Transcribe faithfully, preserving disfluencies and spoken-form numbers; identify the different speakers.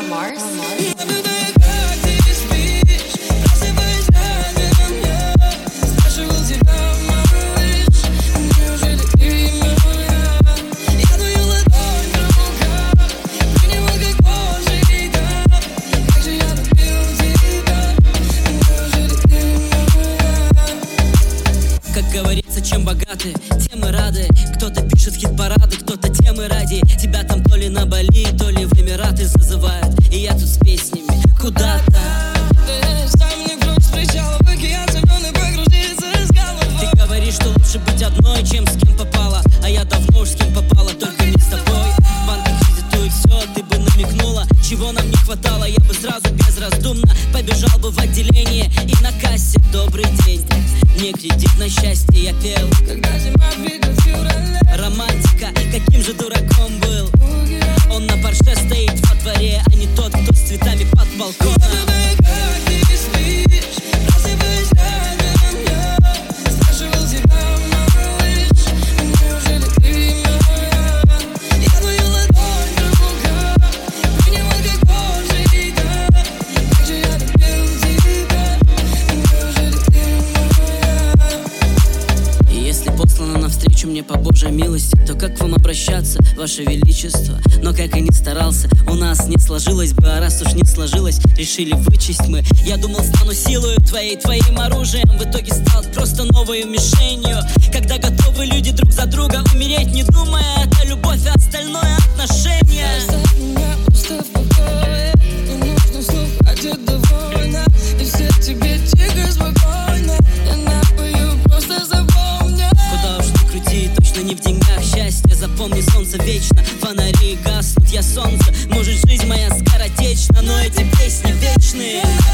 Speaker 1: Mars.
Speaker 2: Говорится, чем богаты, тем и рады. Кто-то пишет хит-парады, кто-то темы ради. Тебя там то ли на Бали, то ли в Эмираты зазывают. И я тут с песнями куда-то. Ты говоришь, что лучше быть одной, чем с кем попала. А я давно уж с кем попала, только не с тобой. Банки кредитуют все, ты бы намекнула. Чего нам не хватало, я бы сразу безраздумно побежал бы в отделение и на кассе: добрый день, мне кредит на счастье, я пел. Когда зима придет в феврале. Романтика, каким же дураком был. Он на Порше стоит во дворе, а не тот, кто с цветами под балконом. Навстречу мне по Божьей милости, то как к вам обращаться, Ваше Величество? Но как и не старался, у нас не сложилось бы. А раз уж не сложилось, решили вычесть мы. Я думал, стану силою твоей, твоим оружием. В итоге стал просто новой мишенью. Когда готовы люди друг за друга умереть, не думая, это любовь, а остальное отношение.
Speaker 3: Оставь меня просто в покое, не нужно слов, хватит довольно. И все тебе тихо, спокойно. Я напою, просто запомни.
Speaker 2: Куда уж ни крути, точно не в деньгах счастье. Запомни, солнце вечно, фонари гаснут, я солнце. Может, жизнь моя скоротечна, но эти песни вечные.